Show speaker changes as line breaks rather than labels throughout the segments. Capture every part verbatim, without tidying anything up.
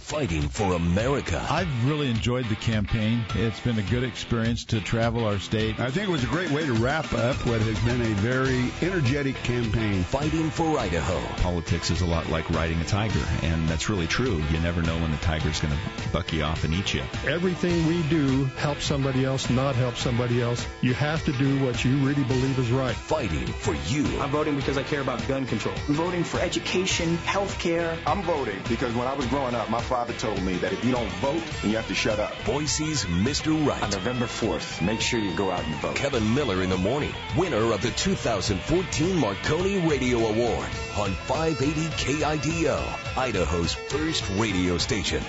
fighting for America.
I've really enjoyed the campaign. It's been a good experience to travel our state.
I think it was a great way to wrap up what has been a very energetic campaign.
Fighting for Idaho.
Politics is a lot like riding a tiger, and that's really true. You never know when the tiger's going to buck you off and eat you.
Everything we do helps somebody else, not help somebody else. You have to do what you really believe is right.
Fighting for you.
I'm voting because I care about gun control.
I'm voting for education, health care.
I'm voting because when I was growing up, my father told me that if you don't vote, then you have to shut up.
Boise's Mister Right.
On November fourth, make sure you go out and vote.
Kevin Miller in the morning, winner of the two thousand fourteen Marconi Radio Award on five eighty K I D O, Idaho's first radio station.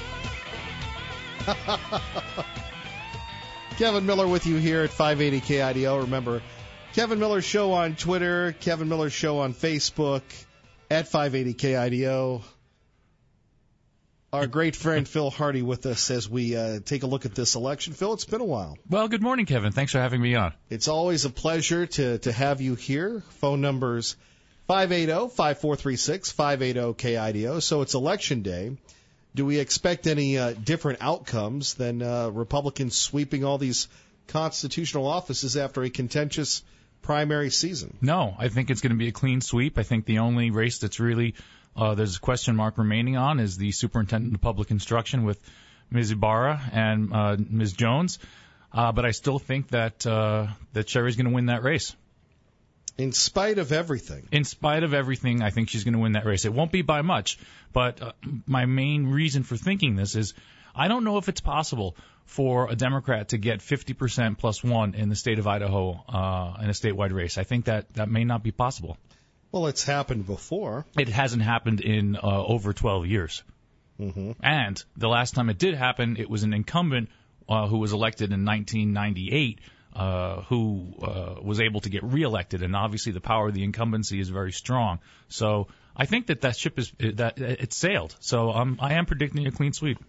Kevin Miller with you here at five eighty K I D O. Remember, Kevin Miller's Show on Twitter, Kevin Miller's Show on Facebook, at five eighty K I D O. Our great friend Phil Hardy with us as we uh, take a look at this election. Phil, it's been a while.
Well, good morning, Kevin. Thanks for having me on.
It's always a pleasure to, to have you here. Phone numbers five eight zero, five four three six, five eight zero K I D O. So it's election day. Do we expect any uh, different outcomes than uh, Republicans sweeping all these constitutional offices after a contentious primary season?
No, I think it's going to be a clean sweep. I think the only race that's really uh, there's a question mark remaining on is the superintendent of public instruction with Miz Ibarra and uh, Miz Jones. Uh, but I still think that uh, that Sherry's going to win that race.
In spite of everything.
In spite of everything, I think she's going to win that race. It won't be by much, but uh, my main reason for thinking this is I don't know if it's possible for a Democrat to get fifty percent plus one in the state of Idaho uh, in a statewide race. I think that that may not be possible.
Well, it's happened before.
It hasn't happened in uh, over twelve years.
Mm-hmm.
And the last time it did happen, it was an incumbent uh, who was elected in nineteen ninety-eight Uh, who uh, was able to get reelected, and obviously the power of the incumbency is very strong. So I think that that ship is that it's sailed. So um, I am predicting a clean sweep.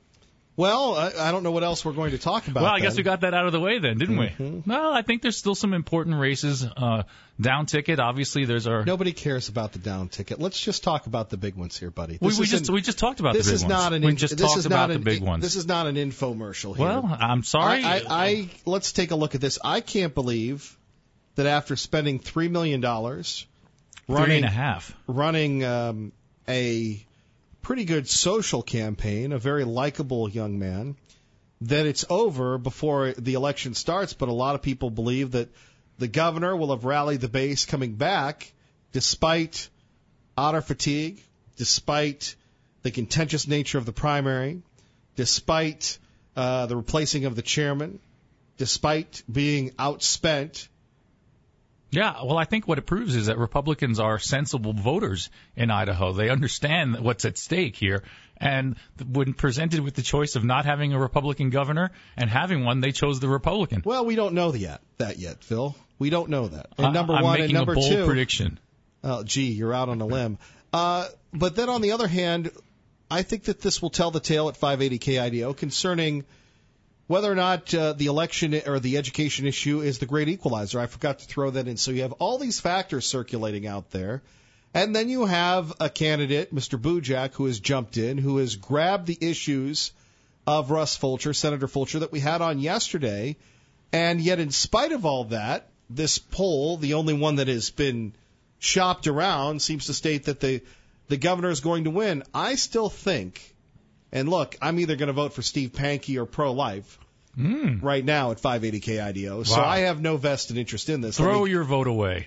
Well, I, I don't know what else we're going to talk about.
Well, I
then.
guess we got that out of the way then, didn't
mm-hmm.
we? Well, I think there's still some important races. Uh, down ticket, obviously, there's our.
Nobody cares about the down ticket. Let's just talk about the big ones here, buddy.
We, we just we just talked about the big ones.
This is not an.
We just
this
talked
is
about
not
the
an,
big ones.
This is not an infomercial here.
Well, I'm sorry.
I, I, I let's take a look at this. I can't believe that after spending three million dollars, running
three and a half,
running um, a pretty good social campaign, a very likable young man, that it's over before the election starts. But a lot of people believe that the governor will have rallied the base coming back despite otter fatigue, despite the contentious nature of the primary, despite uh, the replacing of the chairman, despite being outspent.
Yeah, well, I think what it proves is that Republicans are sensible voters in Idaho. They understand what's at stake here. And when presented with the choice of not having a Republican governor and having one, they chose the Republican.
Well, we don't know yet, that yet, Phil. We don't know that. And
uh,
number
I'm
one
making
and number
a bold
two.
prediction.
Oh, gee, you're out on a limb. Uh, but then on the other hand, I think that this will tell the tale at five eighty K I D O concerning whether or not uh, the election or the education issue is the great equalizer. I forgot to throw that in. So you have all these factors circulating out there. And then you have a candidate, Mister Bujak, who has jumped in, who has grabbed the issues of Russ Fulcher, Senator Fulcher, that we had on yesterday. And yet, in spite of all that, this poll, the only one that has been shopped around, seems to state that the, the governor is going to win. I still think, and look, I'm either going to vote for Steve Pankey or pro-life
mm.
right now at five eighty K I D O. Wow. So I have no vested interest in this.
Throw your vote away.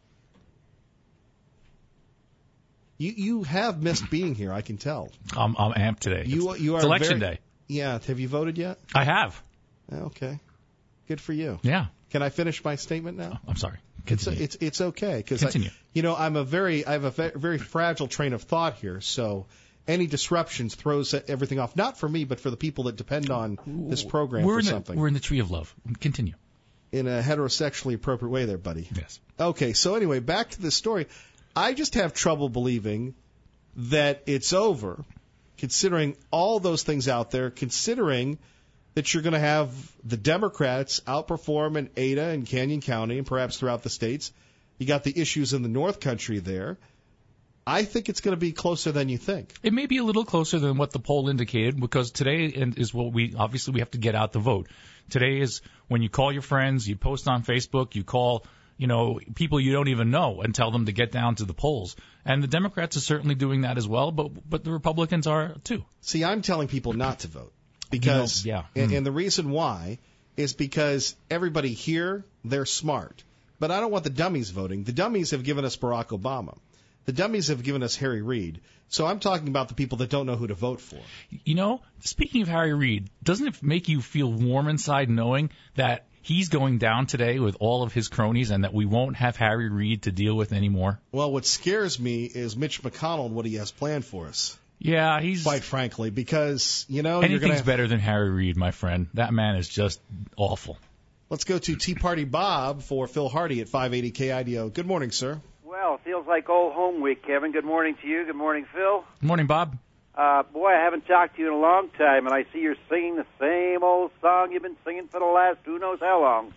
You you have missed being here, I can tell.
I'm, I'm amped today.
You,
it's,
you are
it's election
very,
day.
Yeah. Have you voted yet?
I have.
Okay. Good for you.
Yeah.
Can I finish my statement now?
I'm sorry.
Continue. It's it's it's okay because
Continue.
I, you know I'm a very I have a very, very fragile train of thought here. So any disruptions throws everything off. Not for me, but for the people that depend on this program
we're
for
in the,
something.
We're in the tree of love. Continue.
In a heterosexually appropriate way, there, buddy.
Yes.
Okay. So anyway, back to this story. I just have trouble believing that it's over, considering all those things out there, considering that you're going to have the Democrats outperform in Ada and Canyon County and perhaps throughout the states. You got the issues in the North Country there. I think it's going to be closer than you think.
It may be a little closer than what the poll indicated, because today is what we obviously we have to get out the vote. Today is when you call your friends, you post on Facebook, you call, you know, people you don't even know and tell them to get down to the polls. And the Democrats are certainly doing that as well, but but the Republicans are too.
See, I'm telling people not to vote because,
you know, yeah.
and,
mm.
and the reason why is because everybody here, they're smart. But I don't want the dummies voting. The dummies have given us Barack Obama. The dummies have given us Harry Reid. So I'm talking about the people that don't know who to vote for.
You know, speaking of Harry Reid, doesn't it make you feel warm inside knowing that he's going down today with all of his cronies and that we won't have Harry Reid to deal with anymore?
Well, what scares me is Mitch McConnell and what he has planned for us.
Yeah, he's...
Quite frankly, because, you know...
Anything's
you're gonna have...
better than Harry Reid, my friend. That man is just awful.
Let's go to Tea Party Bob for Phil Hardy at five eighty K I D O. Good morning, sir.
Well, it feels like old home week, Kevin. Good morning to you. Good morning, Phil.
Good morning, Bob.
Uh, boy, I haven't talked to you in a long time, and I see you're singing the same old song you've been singing for the last who knows how long.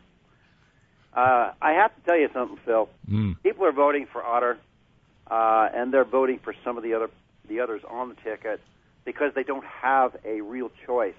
Uh, I have to tell you something, Phil.
Mm.
People are voting for Otter, uh, and they're voting for some of the other the others on the ticket because they don't have a real choice.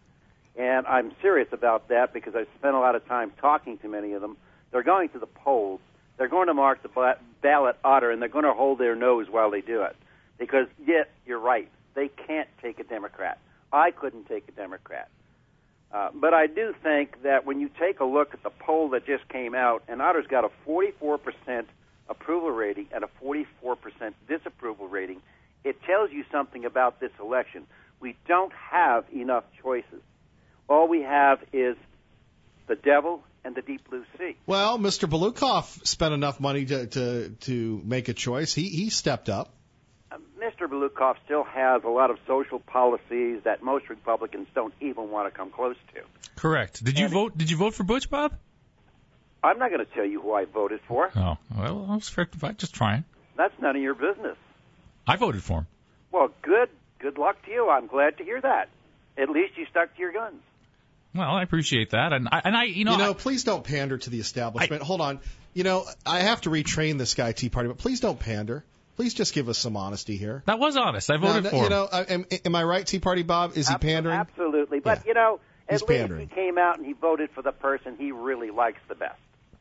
And I'm serious about that because I've spent a lot of time talking to many of them. They're going to the polls. They're going to mark the ballot Otter, and they're going to hold their nose while they do it. Because, yes, you're right. They can't take a Democrat. I couldn't take a Democrat. Uh, but I do think that when you take a look at the poll that just came out, and Otter's got a forty-four percent approval rating and a forty-four percent disapproval rating, it tells you something about this election. We don't have enough choices. All we have is the devil and the deep blue sea.
Well, Mister Belukoff spent enough money to to, to make a choice. He he stepped up.
Uh, Mister Belukoff still has a lot of social policies that most Republicans don't even want to come close to.
Correct. Did you
and
vote? Did you vote for Butch, Bob?
I'm not going to tell you who I voted for.
Oh, well, I was fair, just trying.
That's none of your business.
I voted for him.
Well, good. Good luck to you. I'm glad to hear that. At least you stuck to your guns.
Well, I appreciate that, and I, and I, you know,
you know,
I,
please don't pander to the establishment.
I,
Hold on, you know, I have to retrain this guy, Tea Party, but please don't pander. Please just give us some honesty here.
That was honest. I voted
now,
for
you
him.
You know, I, am, am I right, Tea Party Bob? Is he pandering?
Absolutely, but
yeah.
you know, at
He's
least
pandering.
he came out and he voted for the person he really likes the best.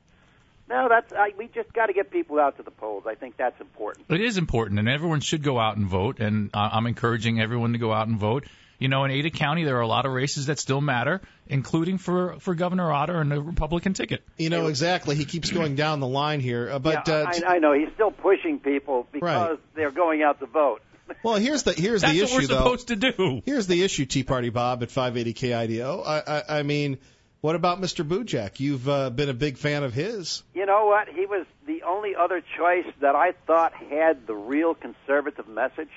No, that's I, we just got to get people out to the polls. I think that's important.
It is important, and everyone should go out and vote. And uh, I'm encouraging everyone to go out and vote. You know, in Ada County, there are a lot of races that still matter, including for, for Governor Otter and the Republican ticket.
You know, exactly. He keeps going down the line here. Uh, but
yeah,
uh,
I, I know. He's still pushing people because
right.
they're going out to vote.
Well, here's the here's
That's
the
what
issue,
we're
though.
supposed to do.
Here's the issue, Tea Party Bob at five eighty K I D O. I, I, I mean, what about Mister Bujak? You've uh, been a big fan of his.
You know what? He was the only other choice that I thought had the real conservative message.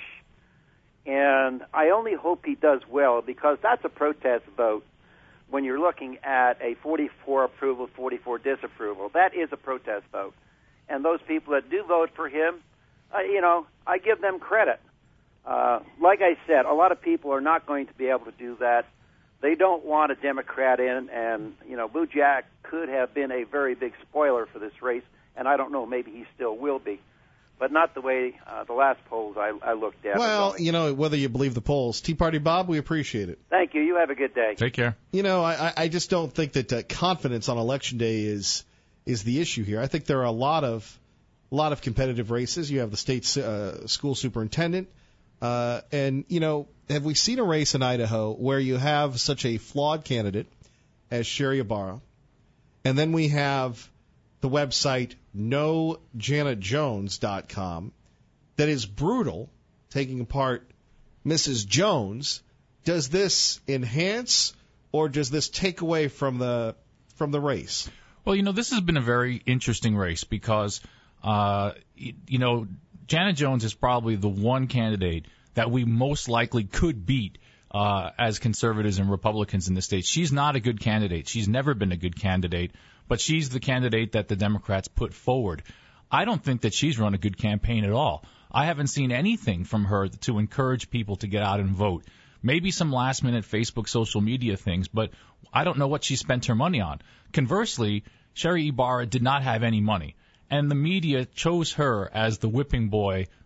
And I only hope he does well because that's a protest vote when you're looking at a forty-four approval, forty-four disapproval. That is a protest vote. And those people that do vote for him, uh, you know, I give them credit. Uh, like I said, a lot of people are not going to be able to do that. They don't want a Democrat in, and, you know, Bujak could have been a very big spoiler for this race, and I don't know, maybe he still will be. But not the way uh, the last polls I, I looked at.
Well, you know, whether you believe the polls. Tea Party Bob, we appreciate it.
Thank you. You have a good day.
Take care.
You know, I, I just don't think that uh, confidence on Election Day is is the issue here. I think there are a lot of a lot of competitive races. You have the state uh, school superintendent. Uh, and, you know, have we seen a race in Idaho where you have such a flawed candidate as Sherry Ibarra, and then we have the website no janet jones dot com that is brutal, taking apart Missus Jones. Does this enhance or does this take away from the from the race?
Well, you know, this has been a very interesting race because, uh, you know, Janet Jones is probably the one candidate that we most likely could beat uh, as conservatives and Republicans in the state. She's not a good candidate. She's never been a good candidate. But she's the candidate that the Democrats put forward. I don't think that she's run a good campaign at all. I haven't seen anything from her to encourage people to get out and vote. Maybe some last-minute Facebook social media things, but I don't know what she spent her money on. Conversely, Sherry Ibarra did not have any money, and the media chose her as the whipping boy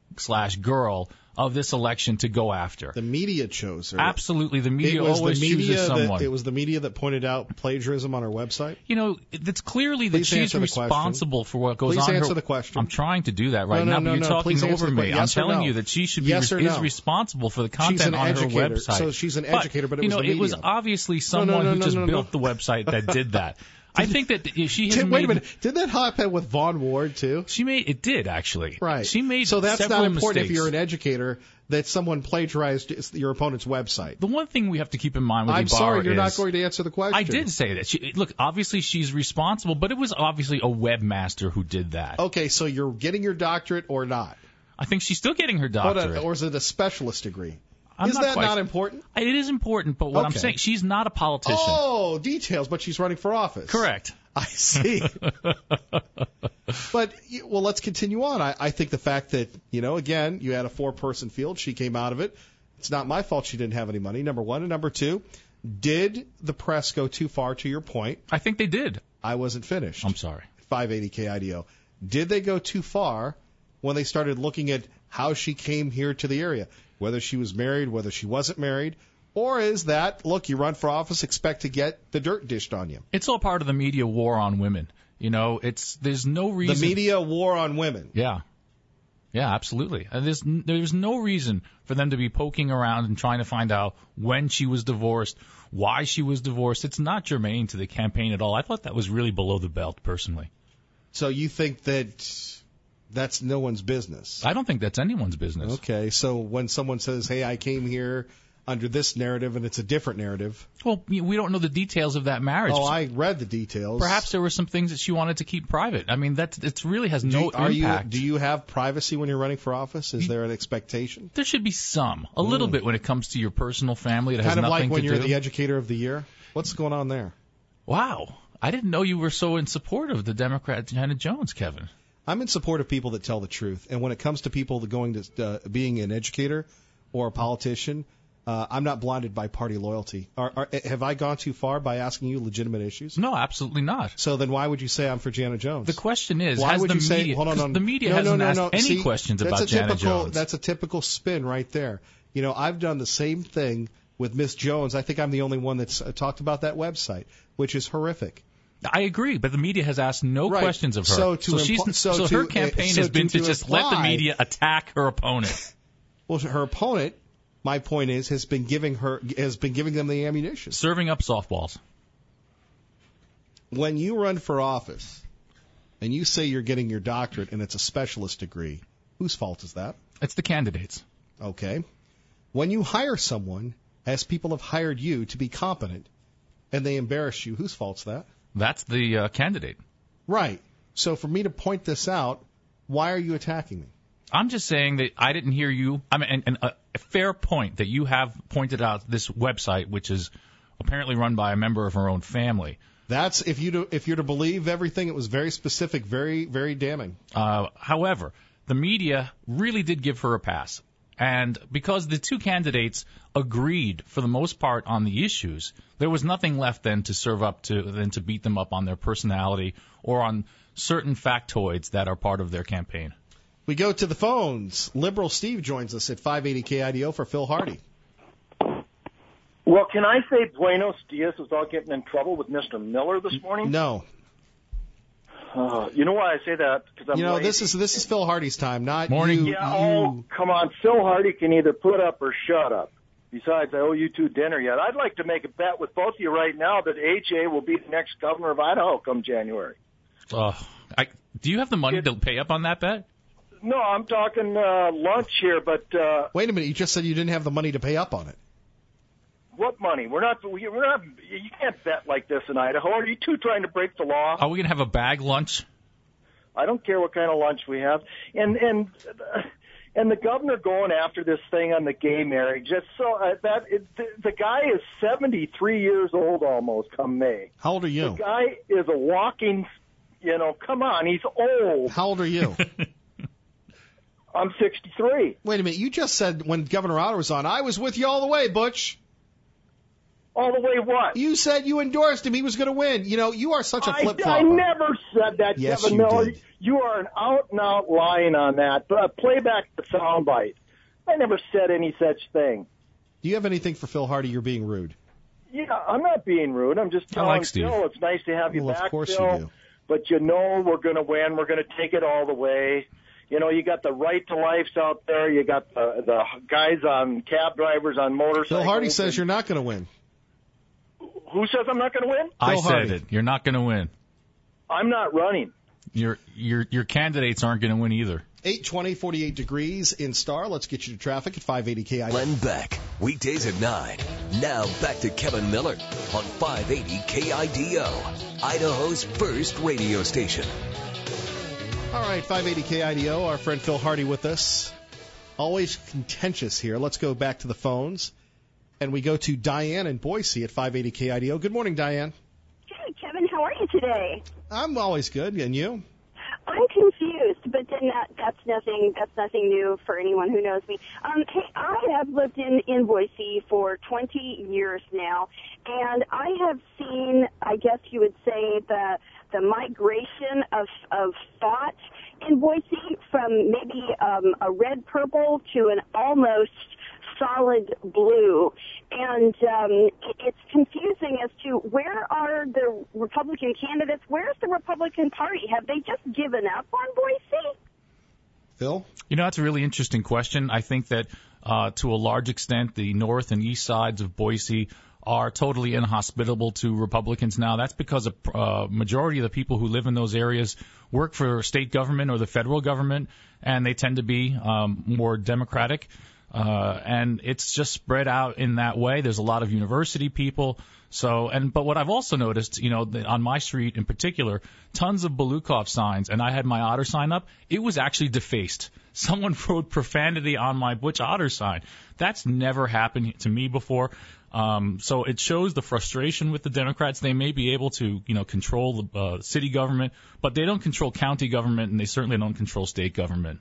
slash girl of this election to go after.
The media chose her.
Absolutely, the media
it was
always
the media
chooses someone.
That, it was the media that pointed out plagiarism on her website.
You know, it's clearly that
Please
she's responsible for what goes
Please
on.
Please answer
her,
the question.
I'm trying to do that right
no, no,
now,
no,
but you're
no,
talking over me.
Yes
I'm telling
no.
you that she should be
yes
re-
no.
is responsible for the content
she's an
on
educator,
her website.
So she's an educator, but, but it
you
was
know,
the media.
it was obviously someone
no, no, no,
who
no,
just
no, no,
built
no.
the website that did that. I think that she has
Did,
made.
Wait a minute. Didn't that happen with Vaughn Ward too?
She made it did actually.
Right.
She made
so that's
several
not important
mistakes.
if you're an educator that someone plagiarized your opponent's website.
The one thing we have to keep in mind with
I'm
Ibarra
sorry, you're
is,
not going to answer the question.
I did say that. She, look, obviously she's responsible, but it was obviously a webmaster who did that.
Okay, so you're getting your doctorate or not?
I think she's still getting her doctorate.
Or is it a specialist degree?
I'm
is
not
that
quite,
not important?
It is important, but what
okay.
I'm saying, she's not a politician.
Oh, details, but she's running for office.
Correct.
I see. But, well, let's continue on. I, I think the fact that, you know, again, you had a four-person field. She came out of it. It's not my fault she didn't have any money, number one. And number two, did the press go too far to your point?
I think they did.
I wasn't finished.
I'm sorry.
five eighty K I D O. Did they go too far when they started looking at how she came here to the area? Whether she was married, whether she wasn't married? Or is that, look, you run for office, expect to get the dirt dished on you?
It's all part of the media war on women. You know, it's there's no reason.
The media war on women.
Yeah. Yeah, absolutely. And there's there's no reason for them to be poking around and trying to find out when she was divorced, why she was divorced. It's not germane to the campaign at all. I thought that was really below the belt, personally.
So you think that that's no one's business?
I don't think that's anyone's business.
Okay, so when someone says, hey, I came here under this narrative and it's a different narrative.
Well, we don't know the details of that marriage.
Oh, I read the details.
Perhaps there were some things that she wanted to keep private. I mean, that it really has no
do, are
impact.
You, do you have privacy when you're running for office? Is there an expectation?
There should be some, a mm. little bit when it comes to your personal family. It has
kind of
nothing
like when
to
you're
do.
the educator of the year. What's going on there?
Wow, I didn't know you were so in support of the Democrat Janet Jones, Kevin.
I'm in support of people that tell the truth, and when it comes to people that going to uh, being an educator or a politician. Uh, I'm not blinded by party loyalty. Are, are, have I gone too far by asking you legitimate issues?
No, absolutely not.
So then why would you say I'm for Janet Jones?
The question is,
why
has
would
the
you say,
media,
hold on, on,
the media
no,
hasn't
no, no,
asked
no.
any
See,
questions
that's
about
a
Janet
typical,
Jones.
That's a typical spin right there. You know, I've done the same thing with Miss Jones. I think I'm the only one that's uh, talked about that website, which is horrific.
I agree, but the media has asked no
right.
questions of her.
So, to
so,
impl-
she's,
so,
so
to,
her campaign
uh, so
has been
to,
to,
to
just
imply,
let the media attack her opponent.
Well, her opponent, my point is, has been giving her has been giving them the ammunition,
serving up softballs.
When you run for office and you say you're getting your doctorate and it's a specialist degree, whose fault is that?
It's the candidates.
Okay. When you hire someone, as people have hired you to be competent, and they embarrass you, whose fault's that?
That's the uh, candidate.
Right. So for me to point this out, why are you attacking me?
I'm just saying that I didn't hear you. I mean, and, and a, a fair point that you have pointed out this website, which is apparently run by a member of her own family.
That's if you do, if you're to believe everything. It was very specific, very very damning.
Uh, however, the media really did give her a pass, and because the two candidates agreed for the most part on the issues, there was nothing left then to serve up to than to beat them up on their personality or on certain factoids that are part of their campaign.
We go to the phones. Liberal Steve joins us at five eighty K I D O for Phil Hardy.
Well, can I say Buenos Dias without getting in trouble with Mister Miller this morning?
No.
Uh, you know why I say that? Because I'm
You know,
lazy.
this is this is Phil Hardy's time, not
Morning.
you.
Yeah,
you.
oh, come on. Phil Hardy can either put up or shut up. Besides, I owe you two dinner yet. I'd like to make a bet with both of you right now that A J will be the next governor of Idaho come January.
Uh, I, do you have the money to pay up on that bet?
No, I'm talking uh, lunch here, but... Uh,
Wait a minute, you just said you didn't have the money to pay up on it.
What money? We're not, we're not, you can't bet like this in Idaho. Are you two trying to break the law?
Are we going to have a bag lunch?
I don't care what kind of lunch we have. And, and, and the governor going after this thing on the gay marriage, that's so, uh, that, it, the, the guy is seventy-three years old almost come May.
How old are you?
The guy is a walking, you know, come on, he's old.
How old are you?
I'm sixty-three.
Wait a minute, you just said when Governor Otter was on, I was with you all the way, Butch.
All the way what?
You said you endorsed him. He was going to win. You know, you are such a flip-flopper.
I, I never said that,
yes,
Kevin
you
Miller.
Did.
You are an out-and-out lying on that. But play back the soundbite. I never said any such thing.
Do you have anything for Phil Hardy? You're being rude.
Yeah, I'm not being rude. I'm just telling
I like Steve.
Phil it's nice to have you
well,
back,
of course
Phil.
you do.
But you know we're going to win. We're going to take it all the way. You know, you got the right to lives out there. You got the the guys on cab drivers on motorcycles.
Phil Hardy says you're not going to win.
Who says I'm not going to win?
I
Phil
said
Hardy.
it. You're not going to win.
I'm not running.
Your your your candidates aren't going to win either.
eight twenty, forty-eight degrees in Star. Let's get you to traffic at five eighty K I D O.
Glenn Beck, weekdays at nine. Now back to Kevin Miller on five eighty K I D O, Idaho's first radio station.
All right, five eighty K I D O, our friend Phil Hardy with us. Always contentious here. Let's go back to the phones. And we go to Diane in Boise at five eighty K I D O. Good morning, Diane.
Hey, Kevin, how are you today?
I'm always good. And you?
I'm confused, but then that, that's nothing. That's nothing new for anyone who knows me. Um, hey, I have lived in in Boise for twenty years now, and I have seen, I guess you would say, the the migration of of thought in Boise from maybe um, a red purple to an almost solid blue, and um, it's confusing as to where are the Republican candidates, where's the Republican Party? Have they just given up on Boise?
Phil?
You know, that's a really interesting question. I think that uh, to a large extent, the north and east sides of Boise are totally inhospitable to Republicans now. That's because a uh, majority of the people who live in those areas work for state government or the federal government, and they tend to be um, more Democratic. Uh, and it's just spread out in that way. There's a lot of university people. So, and, but what I've also noticed, you know, on my street in particular, tons of Beloukov signs, and I had my otter sign up. It was actually defaced. Someone wrote profanity on my Butch Otter sign. That's never happened to me before. Um, so it shows the frustration with the Democrats. They may be able to, you know, control the uh, city government, but they don't control county government, and they certainly don't control state government.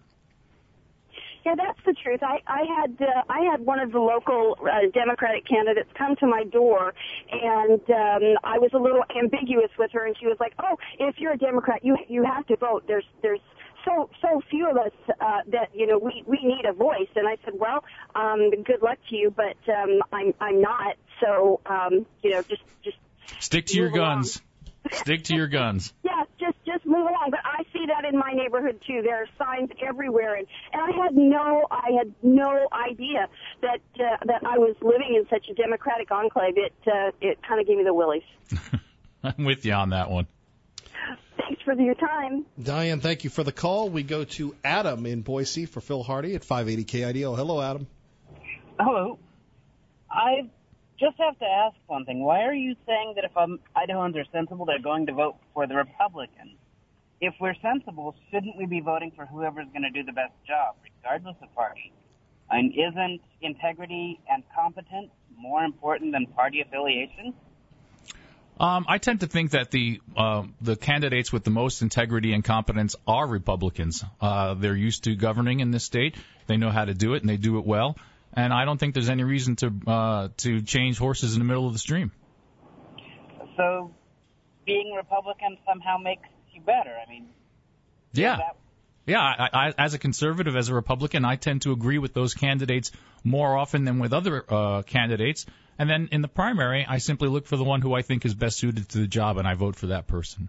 Yeah, that's the truth. I, I had uh, I had one of the local uh, Democratic candidates come to my door, and um, I was a little ambiguous with her, and she was like, "Oh, if you're a Democrat, you you have to vote. There's there's so so few of us uh, that you know we we need a voice." And I said, "Well, um, good luck to you, but um, I'm I'm not. So um, you know, just just
stick to your guns. Stick to your guns."
Yeah, just just move along. But I see that in my neighborhood too. There are signs everywhere, and, and I had no I had no idea that uh, that I was living in such a Democratic enclave. It uh, it kind of gave me the willies.
I'm with you on that one.
Thanks for your time,
Diane. Thank you for the call. We go to Adam in Boise for Phil Hardy at five eighty K I D O. Hello, Adam.
Hello. I just have to ask something. Why are you saying that if um, Idahoans are sensible, they're going to vote for the Republicans? If we're sensible, shouldn't we be voting for whoever's going to do the best job, regardless of party? And isn't integrity and competence more important than party affiliation?
Um, I tend to think that the uh, the candidates with the most integrity and competence are Republicans. Uh, they're used to governing in this state. They know how to do it, and they do it well. And I don't think there's any reason to uh, to change horses in the middle of the stream.
So being Republican somehow makes you better. I mean,
yeah.
That...
Yeah, I, I, as a conservative, as a Republican, I tend to agree with those candidates more often than with other uh, candidates. And then in the primary, I simply look for the one who I think is best suited to the job, and I vote for that person.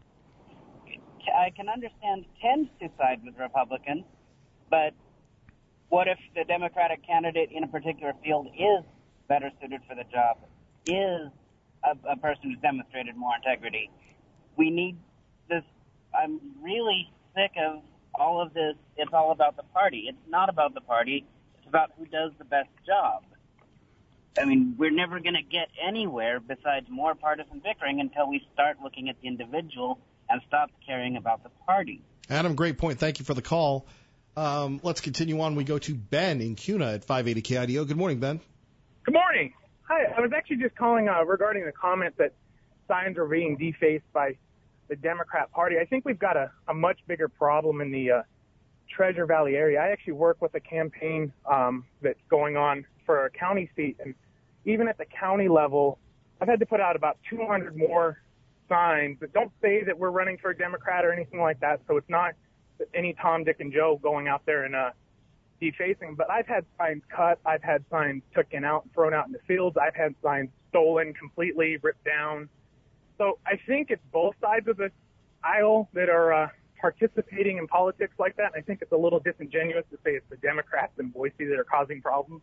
I can understand tends to side with Republicans, but what if the Democratic candidate in a particular field is better suited for the job, is a, a person who's demonstrated more integrity? We need this. I'm really sick of all of this. It's all about the party. It's not about the party. It's about who does the best job. I mean, we're never going to get anywhere besides more partisan bickering until we start looking at the individual and stop caring about the party.
Adam, great point. Thank you for the call. Um, let's continue on. We go to Ben in Cuna at five eighty K I D O. Good morning, Ben.
Good morning. Hi. I was actually just calling uh, regarding the comment that signs are being defaced by the Democrat Party. I think we've got a, a much bigger problem in the uh, Treasure Valley area. I actually work with a campaign um, that's going on for a county seat, and even at the county level, I've had to put out about two hundred more signs that don't say that we're running for a Democrat or anything like that. So it's not any Tom, Dick, and Joe going out there and uh, defacing. But I've had signs cut. I've had signs taken out and thrown out in the fields. I've had signs stolen completely, ripped down. So I think it's both sides of the aisle that are uh, participating in politics like that. And I think it's a little disingenuous to say it's the Democrats in Boise that are causing problems.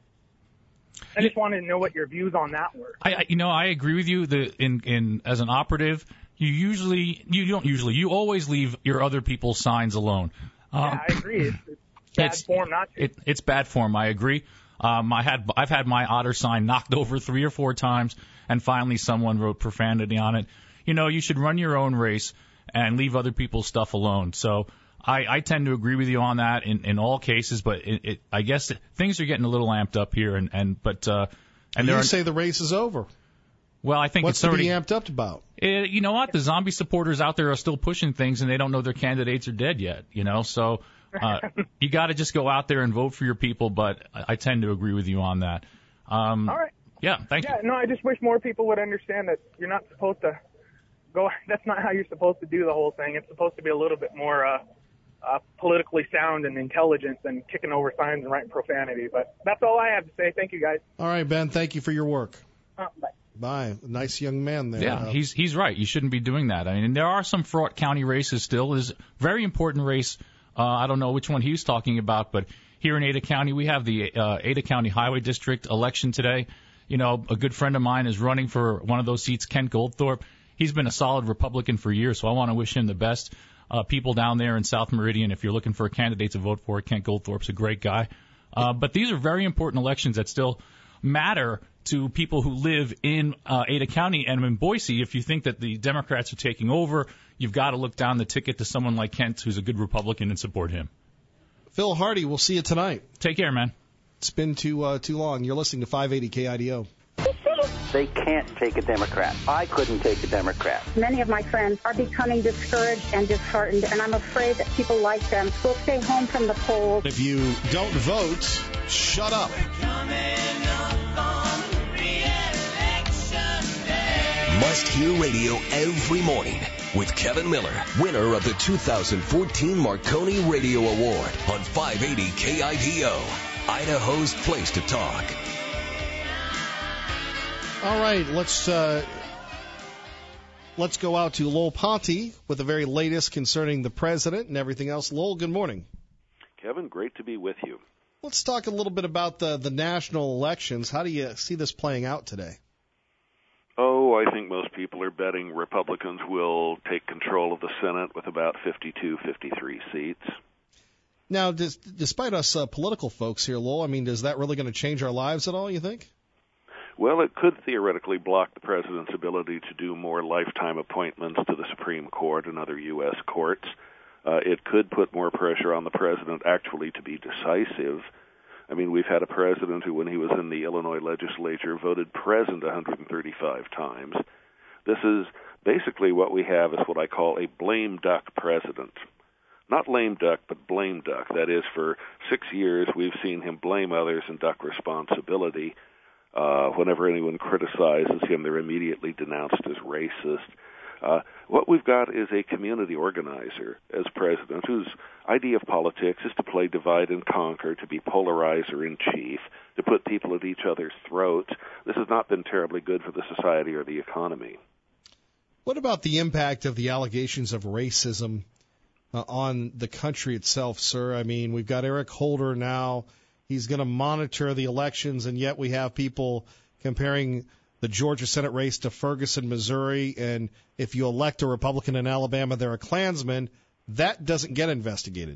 I just wanted to know what your views on that were.
I, I you know, I agree with you. The in in as an operative, you usually you don't usually you always leave your other people's signs alone. Um,
yeah, I agree. It's, it's bad
it's,
form not to.
It, it's bad form. I agree. Um, I had I've had my otter sign knocked over three or four times, and finally someone wrote profanity on it. You know, you should run your own race and leave other people's stuff alone. So I, I tend to agree with you on that in, in all cases, but it, it, I guess things are getting a little amped up here, and and but uh, and
you
there are,
say the race is over.
Well, I think
What's
it's already
to be amped up about.
It, you know what? The zombie supporters out there are still pushing things, and they don't know their candidates are dead yet. You know, so uh, you got to just go out there and vote for your people. But I, I tend to agree with you on that. Um,
all right.
Yeah. Thank
yeah,
you.
No, I just wish more people would understand that you're not supposed to go. That's not how you're supposed to do the whole thing. It's supposed to be a little bit more uh, uh, politically sound and intelligent than kicking over signs and writing profanity. But that's all I have to say. Thank you, guys.
All right, Ben. Thank you for your work.
Uh, bye.
Bye. Nice young man there.
Yeah,
uh,
he's he's right. You shouldn't be doing that. I mean, there are some fraught county races still. There's a very important race. Uh, I don't know which one he was talking about, but here in Ada County, we have the uh, Ada County Highway District election today. You know, a good friend of mine is running for one of those seats, Kent Goldthorpe. He's been a solid Republican for years, so I want to wish him the best. Uh, people down there in South Meridian, if you're looking for a candidate to vote for, Kent Goldthorpe's a great guy. Uh, but these are very important elections that still matter to people who live in uh, Ada County and in Boise. If you think that the Democrats are taking over, you've got to look down the ticket to someone like Kent, who's a good Republican, and support him.
Phil Hardy, we'll see you tonight.
Take care, man.
It's been too uh, too long. You're listening to five eighty K I D O.
They can't take a Democrat. I couldn't take a Democrat.
Many of my friends are becoming discouraged and disheartened, and I'm afraid that people like them will stay home from the polls.
If you don't vote, shut up.
Must-hear radio every morning with Kevin Miller, winner of the two thousand fourteen Marconi Radio Award on five eighty K I D O, Idaho's place to talk.
All right, let's uh, let's go out to Lowell Ponte with the very latest concerning the president and everything else. Lowell, good morning.
Kevin, great to be with you.
Let's talk a little bit about the, the national elections. How do you see this playing out today?
Oh, I think most people are betting Republicans will take control of the Senate with about fifty-two, fifty-three seats.
Now, does, despite us uh, political folks here, Lowell, I mean, is that really going to change our lives at all, you think?
Well, it could theoretically block the president's ability to do more lifetime appointments to the Supreme Court and other U S courts. Uh, it could put more pressure on the president actually to be decisive. I mean, we've had a president who, when he was in the Illinois legislature, voted present one hundred thirty-five times. This is basically what we have is what I call a blame duck president. Not lame duck, but blame duck. That is, for six years we've seen him blame others and duck responsibility. Uh, whenever anyone criticizes him, they're immediately denounced as racist. Uh, what we've got is a community organizer as president whose idea of politics is to play divide and conquer, to be polarizer in chief, to put people at each other's throats. This has not been terribly good for the society or the economy.
What about the impact of the allegations of racism uh, on the country itself, sir? I mean, we've got Eric Holder now. He's going to monitor the elections, and yet we have people comparing the Georgia Senate race to Ferguson, Missouri, and if you elect a Republican in Alabama, they're a Klansman. That doesn't get investigated.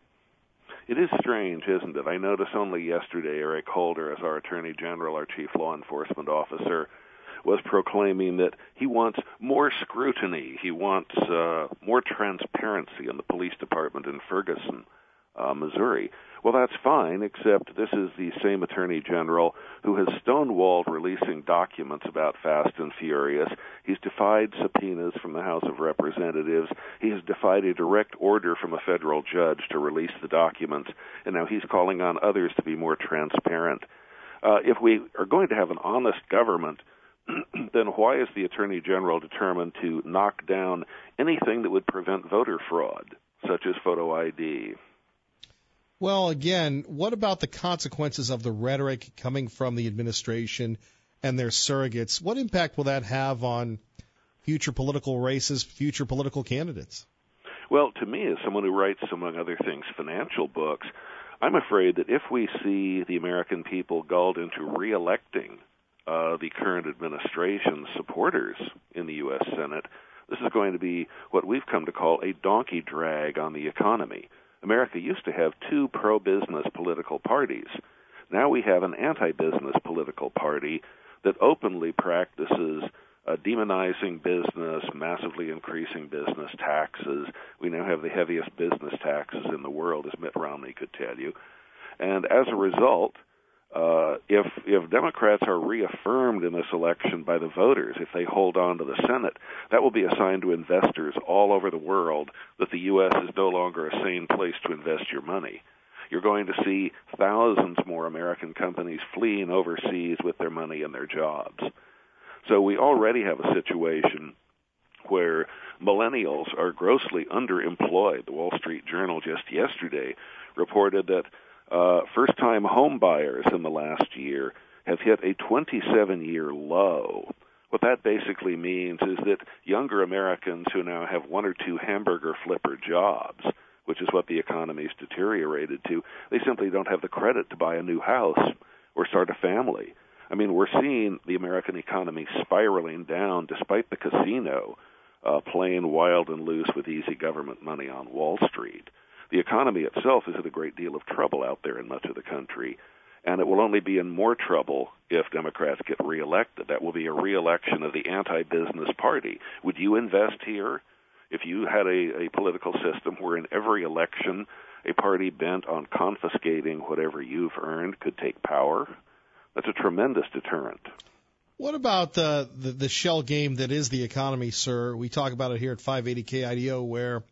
It is strange, isn't it? I noticed only yesterday Eric Holder, as our Attorney General, our Chief Law Enforcement Officer, was proclaiming that he wants more scrutiny. He wants uh, more transparency in the police department in Ferguson, uh, Missouri. Well, that's fine, except this is the same Attorney General who has stonewalled releasing documents about Fast and Furious. He's defied subpoenas from the House of Representatives. He has defied a direct order from a federal judge to release the documents, and now he's calling on others to be more transparent. Uh, if we are going to have an honest government, then why is the Attorney General determined to knock down anything that would prevent voter fraud, such as photo I D?
Well, again, what about the consequences of the rhetoric coming from the administration and their surrogates? What impact will that have on future political races, future political candidates?
Well, to me, as someone who writes, among other things, financial books, I'm afraid that if we see the American people gulled into re-electing uh, the current administration's supporters in the U S Senate, this is going to be what we've come to call a donkey drag on the economy. America used to have two pro-business political parties. Now we have an anti-business political party that openly practices uh, demonizing business, massively increasing business taxes. We now have the heaviest business taxes in the world, as Mitt Romney could tell you. And as a result, uh, if if Democrats are reaffirmed in this election by the voters, if they hold on to the Senate, that will be a sign to investors all over the world that the U S is no longer a sane place to invest your money. You're going to see thousands more American companies fleeing overseas with their money and their jobs. So we already have a situation where millennials are grossly underemployed. The Wall Street Journal just yesterday reported that uh, first-time home buyers in the last year have hit a twenty-seven-year low. What that basically means is that younger Americans who now have one or two hamburger flipper jobs, which is what the economy's deteriorated to, they simply don't have the credit to buy a new house or start a family. I mean, we're seeing the American economy spiraling down despite the casino uh, playing wild and loose with easy government money on Wall Street. The economy itself is in a great deal of trouble out there in much of the country, and it will only be in more trouble if Democrats get reelected. That will be a reelection of the anti-business party. Would you invest here if you had a, a political system where in every election a party bent on confiscating whatever you've earned could take power? That's a tremendous deterrent.
What about the, the, the shell game that is the economy, sir? We talk about it here at five eighty K I D O, where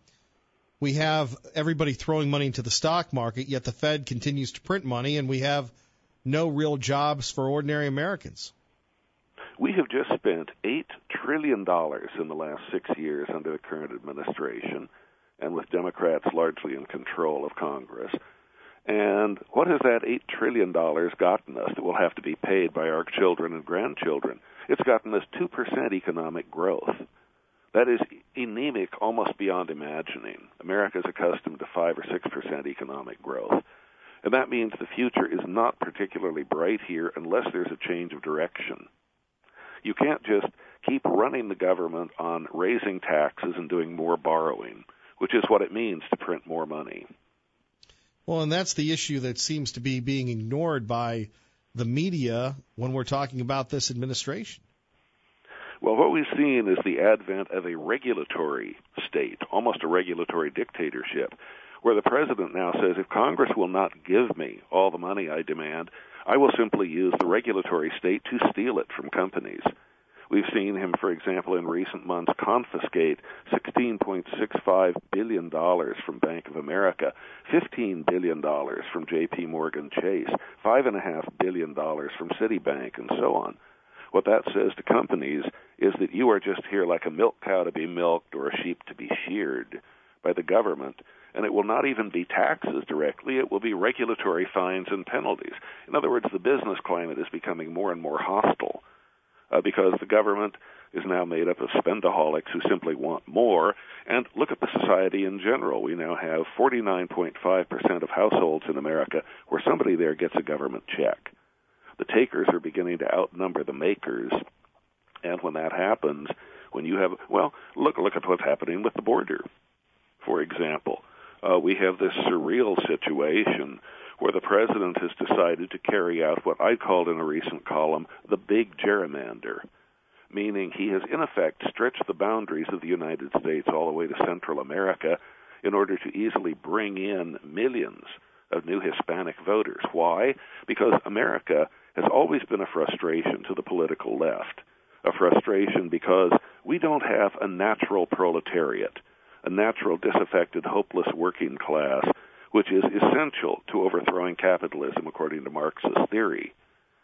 we have everybody throwing money into the stock market, yet the Fed continues to print money, and we have no real jobs for ordinary Americans.
We have just spent eight trillion dollars in the last six years under the current administration, and with Democrats largely in control of Congress. And what has that eight trillion dollars gotten us that will have to be paid by our children and grandchildren? It's gotten us two percent economic growth. That is anemic almost beyond imagining. America is accustomed to five or six percent economic growth. And that means the future is not particularly bright here unless there's a change of direction. You can't just keep running the government on raising taxes and doing more borrowing, which is what it means to print more money.
Well, and that's the issue that seems to be being ignored by the media when we're talking about this administration.
Well, what we've seen is the advent of a regulatory state, almost a regulatory dictatorship, where the president now says, if Congress will not give me all the money I demand, I will simply use the regulatory state to steal it from companies. We've seen him, for example, in recent months confiscate sixteen point six five billion dollars from Bank of America, fifteen billion dollars from J P Morgan Chase, five point five billion dollars from Citibank, and so on. What that says to companies is that you are just here like a milk cow to be milked or a sheep to be sheared by the government, and it will not even be taxes directly. It will be regulatory fines and penalties. In other words, the business climate is becoming more and more hostile uh, because the government is now made up of spendaholics who simply want more. And look at the society in general. We now have forty-nine point five percent of households in America where somebody there gets a government check. The takers are beginning to outnumber the makers. And when that happens, when you have, well, look, look at what's happening with the border, for example. Uh, we have this surreal situation where the president has decided to carry out what I called in a recent column the big gerrymander, meaning he has in effect stretched the boundaries of the United States all the way to Central America in order to easily bring in millions of new Hispanic voters. Why? Because America has always been a frustration to the political left, a frustration because we don't have a natural proletariat, a natural, disaffected, hopeless working class, which is essential to overthrowing capitalism according to Marxist theory.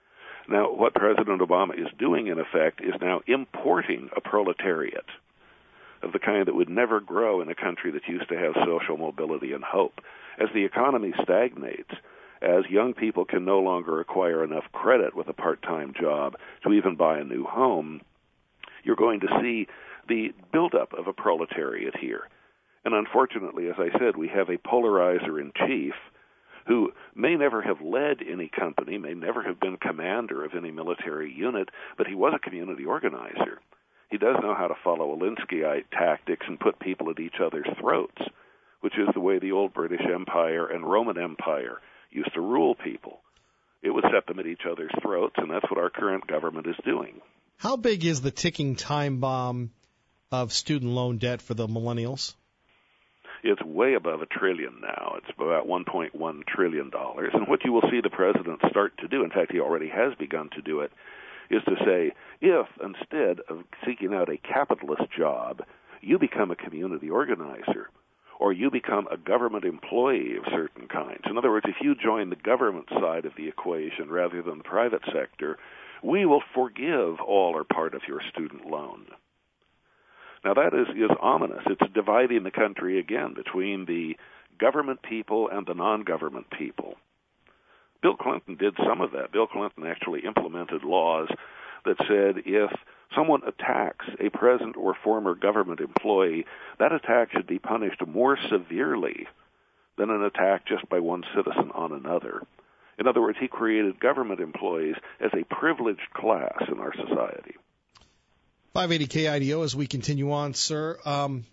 Now, what President Obama is doing, in effect, is now importing a proletariat of the kind that would never grow in a country that used to have social mobility and hope. As the economy stagnates, as young people can no longer acquire enough credit with a part-time job to even buy a new home, you're going to see the buildup of a proletariat here. And unfortunately, as I said, we have a polarizer in chief who may never have led any company, may never have been commander of any military unit, but he was a community organizer. He does know how to follow Alinskyite tactics and put people at each other's throats, which is the way the old British Empire and Roman Empire used to rule people. It would set them at each other's throats, and that's what our current government is doing.
How big is the ticking time bomb of student loan debt for the millennials?
It's way above a trillion now. It's about one point one trillion dollars. And what you will see the president start to do, in fact, he already has begun to do it, is to say, if instead of seeking out a capitalist job, you become a community organizer, or you become a government employee of certain kinds. In other words, if you join the government side of the equation rather than the private sector, we will forgive all or part of your student loan. Now, that is, is ominous. It's dividing the country again between the government people and the non-government people. Bill Clinton did some of that. Bill Clinton actually implemented laws that said if someone attacks a present or former government employee, that attack should be punished more severely than an attack just by one citizen on another. In other words, he created government employees as a privileged class in our society.
five eighty K I D O, as we continue on, sir. Um,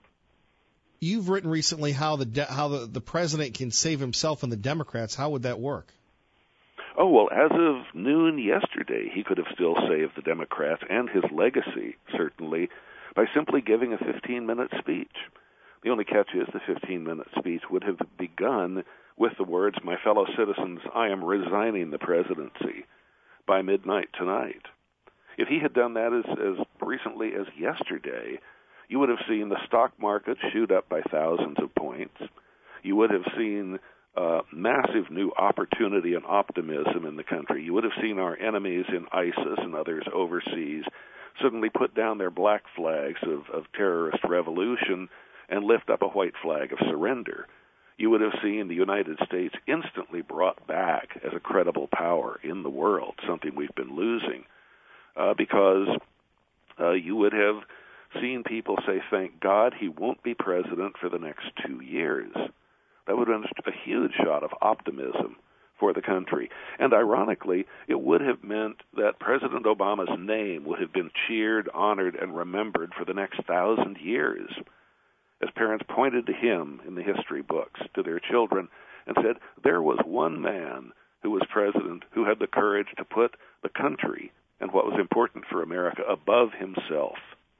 you've written recently how the de- how the, the president can save himself and the Democrats. How would that work?
Oh, well, as of noon yesterday, he could have still saved the Democrats and his legacy, certainly, by simply giving a fifteen-minute speech. The only catch is the fifteen-minute speech would have begun with the words, "My fellow citizens, I am resigning the presidency by midnight tonight." If he had done that as, as recently as yesterday, you would have seen the stock market shoot up by thousands of points. You would have seen uh, massive new opportunity and optimism in the country. You would have seen our enemies in ISIS and others overseas suddenly put down their black flags of, of terrorist revolution and lift up a white flag of surrender. You would have seen the United States instantly brought back as a credible power in the world, something we've been losing. Uh, because uh, you would have seen people say, thank God he won't be president for the next two years. That would have been a huge shot of optimism for the country. And ironically, it would have meant that President Obama's name would have been cheered, honored, and remembered for the next thousand years, as parents pointed to him in the history books to their children and said, there was one man who was president who had the courage to put the country and what was important for America above himself.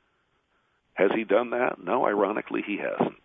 Has he done that? No, ironically, he hasn't.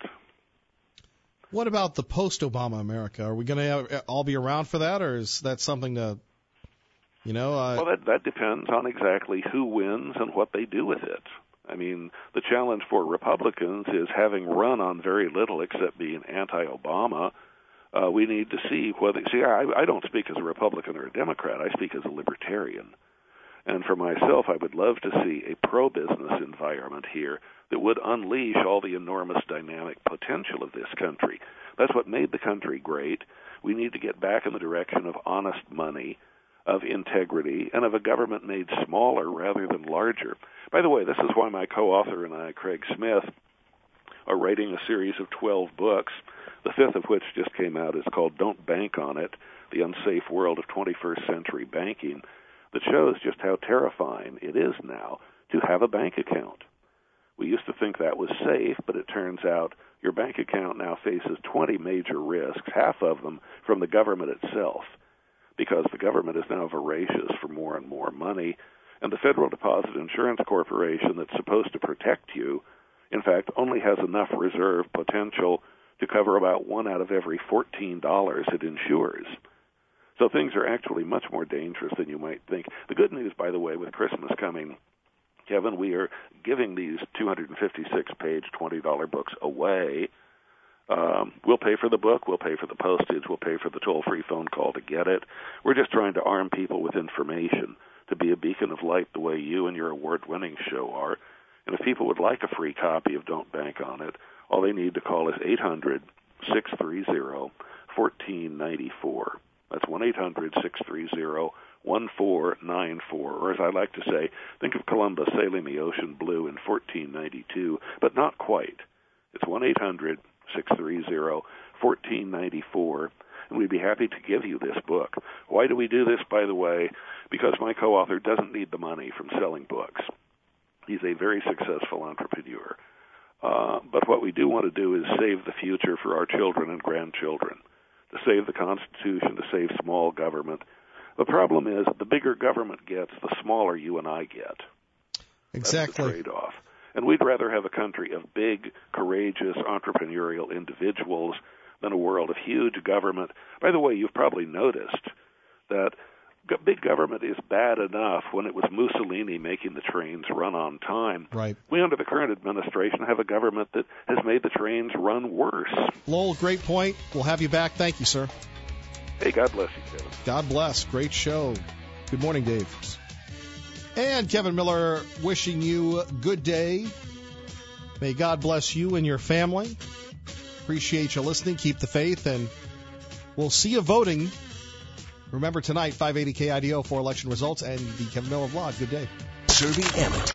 What about the post-Obama America? Are we going to all be around for that, or is that something to, you know? Uh...
Well, that, that depends on exactly who wins and what they do with it. I mean, the challenge for Republicans is, having run on very little except being anti-Obama, uh, we need to see whether... See, I, I don't speak as a Republican or a Democrat. I speak as a libertarian. And for myself, I would love to see a pro-business environment here that would unleash all the enormous dynamic potential of this country. That's what made the country great. We need to get back in the direction of honest money, of integrity, and of a government made smaller rather than larger. By the way, this is why my co-author and I, Craig Smith, are writing a series of twelve books, the fifth of which just came out. It's called Don't Bank on It, The Unsafe World of twenty-first Century Banking, that shows just how terrifying it is now to have a bank account. We used to think that was safe, but it turns out your bank account now faces twenty major risks, half of them from the government itself, because the government is now voracious for more and more money, and the Federal Deposit Insurance Corporation that's supposed to protect you, in fact, only has enough reserve potential to cover about one out of every fourteen dollars it insures. So things are actually much more dangerous than you might think. The good news, by the way, with Christmas coming, Kevin, we are giving these two hundred fifty-six page twenty dollar books away Um, we'll pay for the book, we'll pay for the postage, we'll pay for the toll-free phone call to get it. We're just trying to arm people with information to be a beacon of light the way you and your award-winning show are. And if people would like a free copy of Don't Bank on It, all they need to call is eight hundred, six three zero, one four nine four. That's one eight hundred, six three zero, one four nine four. Or as I like to say, think of Columbus sailing the ocean blue in fourteen ninety-two, but not quite. It's one eight hundred, six three zero, one four nine four, and we'd be happy to give you this book. Why do we do this, by the way? Because my co-author doesn't need the money from selling books. He's a very successful entrepreneur. Uh, but what we do want to do is save the future for our children and grandchildren, to save the Constitution, to save small government. The problem is the bigger government gets, the smaller you and I get.
Exactly.
That's the trade-off. And we'd rather have a country of big, courageous, entrepreneurial individuals than a world of huge government. By the way, you've probably noticed that big government is bad enough when it was Mussolini making the trains run on time.
Right.
We, under the current administration, have a government that has made the trains run worse.
Lowell, great point. We'll have you back. Thank you, sir.
Hey, God bless you, Kevin.
God bless. Great show. Good morning, Dave. And Kevin Miller wishing you a good day. May God bless you and your family. Appreciate you listening. Keep the faith, and we'll see you voting. Remember tonight, five eighty K I D O for election results and the Kevin Miller Vlog. Good day.
Serving Emmett.